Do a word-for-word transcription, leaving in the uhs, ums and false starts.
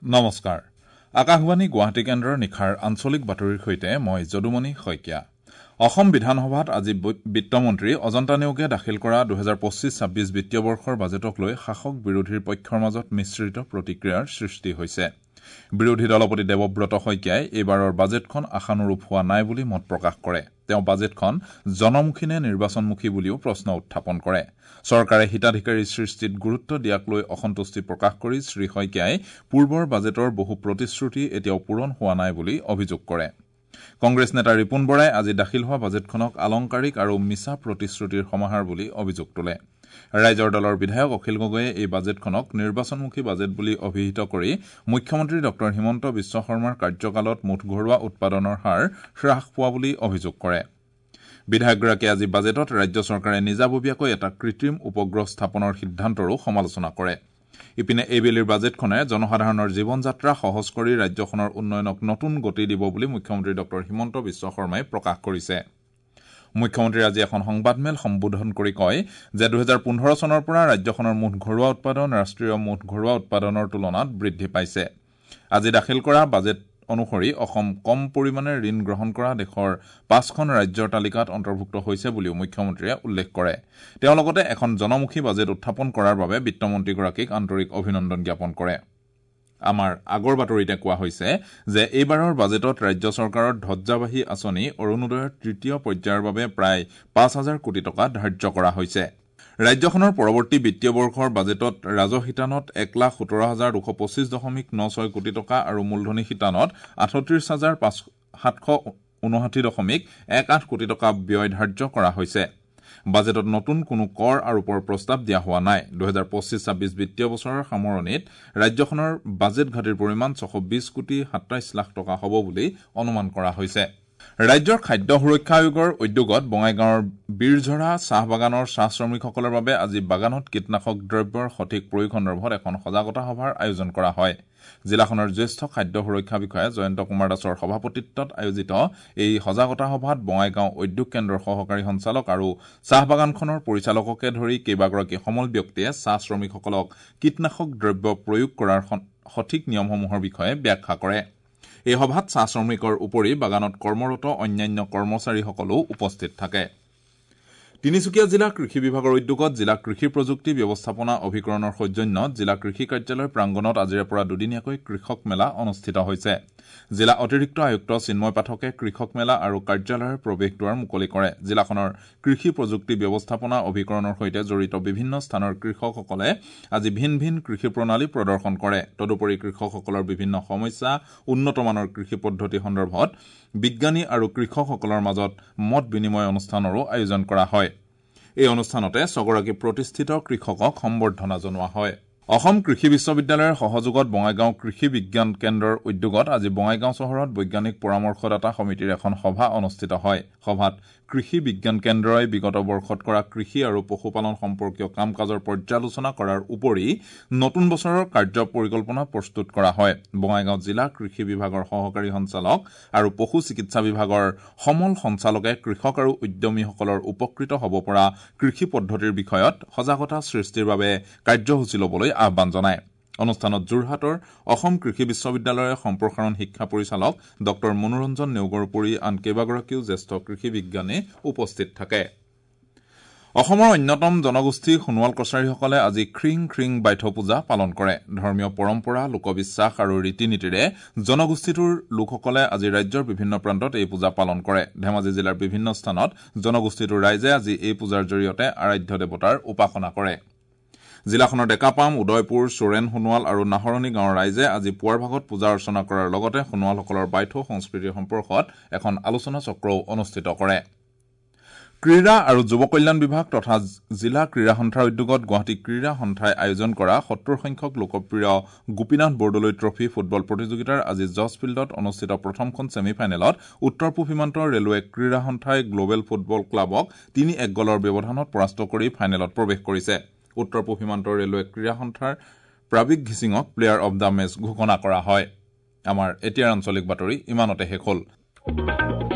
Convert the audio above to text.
নমস্কাৰ আকাশবাণী গুৱাহাটী কেন্দ্ৰৰ নিখাৰ আঞ্চলিক বাতৰিৰ সৈতে মই যদুমণি শইকীয়া অসম বিধানসভাত আজি বিত্তমন্ত্ৰী অজন্তা নেওগে দাখিল কৰা দুই হাজাৰ পঁচিছ ছাব্বিছ বিত্তীয় বৰ্ষৰ বাজেটক লৈ শাসক বিৰোধীৰ পক্ষৰ মাজত মিশ্ৰিত প্ৰতিক্ৰিয়াৰ সৃষ্টি হৈছে বিৰোধী দলপতি দেৱব্ৰত শইকীয়াই এইবাৰৰ বাজেটখন আশানুৰূপ হোৱা নাই বুলি মত প্ৰকাশ কৰে তেওঁ বাজেটখন জনমুখী নে নিৰ্বাচনমুখী বুলিও প্ৰশ্ন উত্থাপন কৰে চৰকাৰে হিতাধিকাৰী সৃষ্টিত গুৰুত্ব দিয়াক লৈ অসন্তুষ্টি প্ৰকাশ কৰি শ্ৰী শইকীয়াই পূৰ্বৰ বাজেটৰ বহু প্ৰতিশ্ৰুতি এতিয়াও পূৰণ হোৱা নাই বুলি অভিযোগ কৰে কংগ্ৰেছ নেতা ৰিপুন বৰাই আজি দাখিল হোৱা বাজেটখনক আলংকাৰিক আৰু মিছা প্ৰতিশ্ৰুতিৰ সমাহাৰ বুলি অভিযোগ তোলে ৰাইজৰ দলৰ বিধায়ক অখিল গগৈয়ে এই বাজেটখনক নিৰ্বাচনমুখী বাজেট বুলি অভিহিত কৰি মুখ্যমন্ত্ৰী ডক্টৰ হিমন্ত বিশ্ব শৰ্মাৰ কাৰ্যকালত মুঠ ঘৰুৱা উৎপাদনৰ হাৰ হ্ৰাস পোৱা বুলি অভিযোগ কৰে বিধায়কগৰাকীয়ে আজি বাজেটত ৰাজ্য চৰকাৰে নিজাববীয়াকৈ এটা কৃত্ৰিম উপগ্ৰহ স্থাপনৰ সিদ্ধান্তৰো সমালোচনা কৰে ইপিনে এইবেলিৰ বাজেটখনে জনসাধাৰণৰ জীৱন যাত্ৰা সহজ কৰি ৰাজ্যখনৰ উন্নয়নক নতুন গতি দিব বুলি মুখ্যমন্ত্ৰী ডক্টৰ হিমন্ত বিশ্ব শৰ্মাই প্ৰকাশ কৰিছে মুখ্যমন্ত্ৰী আজি এখন সংবাদমেল সম্বোধন কৰি কয় যে দুই হাজাৰ পোন্ধৰ চনৰ পৰা ৰাজ্যখনৰ মুঠ ঘৰুৱা উৎপাদন ৰাষ্ট্ৰীয় মুঠ ঘৰুৱা উৎপাদনৰ তুলনাত বৃদ্ধি পাইছে আজি দাখিল কৰা বাজেট অনুসৰি অসম কম পৰিমাণে ঋণ গ্ৰহণ কৰা দেশৰ পাঁচখন ৰাজ্যৰ তালিকাত অন্তৰ্ভুক্ত হৈছে বুলিও মুখ্যমন্ত্ৰীয়ে উল্লেখ কৰে তেওঁ লগতে এখন জনমুখী বাজেট উত্থাপন কৰাৰ বাবে বিত্তমন্ত্ৰীগৰাকীক আন্তৰিক অভিনন্দন জ্ঞাপন কৰে আমাৰ আগৰ বাতৰিতে কোৱা হৈছে যে এইবাৰৰ বাজেটত ৰাজ্য চৰকাৰৰ ধ্বজাবাহী আঁচনি অৰুণোদয়ৰ তৃতীয় পৰ্যায়ৰ বাবে প্ৰায় পাঁচ হাজাৰ কোটি টকা ধাৰ্য কৰা হৈছে ৰাজ্যখনৰ পৰৱৰ্তী বিত্তীয় বৰ্ষৰ বাজেটত ৰাজহ শিতানত এক লাখ সোতৰ হাজাৰ দুশ পঁচিছ দশমিক ন ছয় কোটি টকা আৰু মূলধনী শিতানত আঠত্ৰিশ হাজাৰ সাতশ ঊনষাঠি দশমিক এক আঠ কোটি টকা ব্যয় ধাৰ্য কৰা হৈছে বাজেটত নতুন কোনো কৰ আৰোপৰ প্ৰস্তাৱ দিয়া হোৱা নাই দুই হাজাৰ পঁচিছ ছাব্বিছ বিত্তীয় বছৰৰ সামৰণিত ৰাজ্যখনৰ বাজেট ঘাটিৰ পৰিমাণ ছশ বিশ কোটি সাতাইশ লাখ টকা হ'ব বুলি অনুমান কৰা হৈছে ৰাজ্যৰ খাদ্য সুৰক্ষা আয়োগৰ উদ্যোগত বঙাইগাঁৱৰ বীৰঝৰা চাহ বাগানৰ চাহ শ্ৰমিকসকলৰ বাবে আজি বাগানত কীটনাশক দ্ৰব্যৰ সঠিক প্ৰয়োগ সন্দৰ্ভত এখন সজাগতা সভাৰ আয়োজন কৰা হয় জিলাখনৰ জ্যেষ্ঠ খাদ্য সুৰক্ষা বিষয়া জয়ন্ত কুমাৰ দাসৰ সভাপতিত্বত আয়োজিত এই সজাগতা সভাত বঙাইগাঁও উদ্যোগ কেন্দ্ৰৰ সহকাৰী সঞ্চালক আৰু চাহ বাগানখনৰ পৰিচালককে ধৰি কেইবাগৰাকী সমল ব্যক্তিয়ে চাহ শ্ৰমিকসকলক কীটনাশক দ্ৰব্য প্ৰয়োগ কৰাৰ সঠিক নিয়মসমূহৰ বিষয়ে ব্যাখ্যা কৰে এই সভাত চাহ শ্ৰমিকৰ উপৰি বাগানত কৰ্মৰত অন্যান্য কৰ্মচাৰীসকলো উপস্থিত থাকে তিনিচুকীয়া জিলা কৃষি বিভাগৰ উদ্যোগত জিলা কৃষি প্ৰযুক্তি ব্যৱস্থাপনা অভিকৰণৰ সৌজন্যত জিলা কৃষি কাৰ্যালয় প্ৰাংগণত আজিৰে পৰা দুদিনীয়াকৈ কৃষক মেলা অনুষ্ঠিত হৈছে জিলা অতিৰিক্ত আয়ুক্ত চিন্ময় পাঠকে কৃষক মেলা আৰু কাৰ্যালয়ৰ প্ৰৱেশ দুৱাৰ মুকলি কৰে জিলাখনৰ কৃষি প্ৰযুক্তি ব্যৱস্থাপনা অভিকৰণৰ সৈতে জড়িত বিভিন্ন স্থানৰ কৃষকসকলে আজি ভিন ভিন কৃষি প্ৰণালী প্ৰদৰ্শন কৰে তদুপৰি কৃষকসকলৰ বিভিন্ন সমস্যা উন্নতমানৰ কৃষি পদ্ধতি সন্দৰ্ভত বিজ্ঞানী আৰু কৃষকসকলৰ মাজত মত বিনিময় অনুষ্ঠানৰো আয়োজন কৰা হয় এই অনুষ্ঠানতে ছগৰাকী প্ৰতিষ্ঠিত কৃষকক সম্বৰ্ধনা জনোৱা হয় অসম কৃষি বিশ্ববিদ্যালয়ৰ সহযোগত বঙাইগাঁও কৃষি বিজ্ঞান কেন্দ্ৰৰ উদ্যোগত আজি বঙাইগাঁও চহৰত বৈজ্ঞানিক পৰামৰ্শদাতা সমিতিৰ এখন সভা অনুষ্ঠিত হয় সভাত কৃষি বিজ্ঞান কেন্দ্ৰই বিগত বৰ্ষত কৰা কৃষি আৰু পশুপালন সম্পৰ্কীয় কাম কাজৰ পৰ্যালোচনা কৰাৰ উপৰি নতুন বছৰৰ কাৰ্য পৰিকল্পনা প্ৰস্তুত কৰা হয় বঙাইগাঁও জিলা কৃষি বিভাগৰ সহকাৰী সঞ্চালক আৰু পশু চিকিৎসা বিভাগৰ সমল সঞ্চালকে কৃষক আৰু উদ্যমীসকলৰ উপকৃত হ'ব পৰা কৃষি পদ্ধতিৰ বিষয়ত সজাগতা সৃষ্টিৰ বাবে কাৰ্যসূচী ল'বলৈ আহ্বান জনায় অনুষ্ঠানত যোৰহাটৰ অসম কৃষি বিশ্ববিদ্যালয়ৰ সম্প্ৰসাৰণ শিক্ষা পৰিচালক ডক্টৰ মনোৰঞ্জন নেওগৰ উপৰি আন কেইবাগৰাকীও জ্যেষ্ঠ কৃষি বিজ্ঞানী উপস্থিত থাকে অসমৰ অন্যতম জনগোষ্ঠী সোণোৱাল কছাৰীসকলে আজি খ্ৰিং খ্ৰিং বাইথ পূজা পালন কৰে ধৰ্মীয় পৰম্পৰা লোকবিশ্বাস আৰু ৰীতি নীতিৰে জনগোষ্ঠীটোৰ লোকসকলে আজি ৰাজ্যৰ বিভিন্ন প্ৰান্তত এই পূজা পালন কৰে ধেমাজি জিলাৰ বিভিন্ন স্থানত জনগোষ্ঠীটোৰ ৰাইজে আজি এই পূজাৰ জৰিয়তে আৰাধ্য দেৱতাৰ উপাসনা কৰে জিলাখনৰ ডেকাপাম উদয়পুৰ সোৰেন সোণোৱাল আৰু নাহৰণি গাঁৱৰ ৰাইজে আজি পুৱাৰ ভাগত পূজা অৰ্চনা কৰাৰ লগতে সোণোৱালসকলৰ বাইথ সংস্কৃতিৰ সম্পৰ্কত এখন আলোচনা চক্ৰও অনুষ্ঠিত কৰে ক্ৰীড়া আৰু যুৱ কল্যাণ বিভাগ তথা জিলা ক্ৰীড়া সন্থাৰ উদ্যোগত গুৱাহাটী ক্ৰীড়া সন্থাই আয়োজন কৰা সত্তৰ সংখ্যক লোকপ্ৰিয় গোপীনাথ বৰদলৈ ট্ৰফী ফুটবল প্ৰতিযোগিতাৰ আজি জজ ফিল্ডত অনুষ্ঠিত প্ৰথমখন ছেমি ফাইনেলত উত্তৰ পূব সীমান্তৰ ৰেলৱে ক্ৰীড়া সন্থাই গ্লোবেল ফুটবল ক্লাবক তিনি এক গলৰ ব্যৱধানত পৰাস্ত কৰি ফাইনেলত প্ৰৱেশ কৰিছে উত্তৰ পূব সীমান্তৰ ৰেলৱে ক্ৰীড়া সন্থাৰ প্ৰাবিক ঘিচিঙক প্লেয়াৰ অব দ্য মেচ ঘোষণা কৰা হয় আমাৰ এতিয়াৰ আঞ্চলিক বাতৰি ইমানতে শেষ হ'ল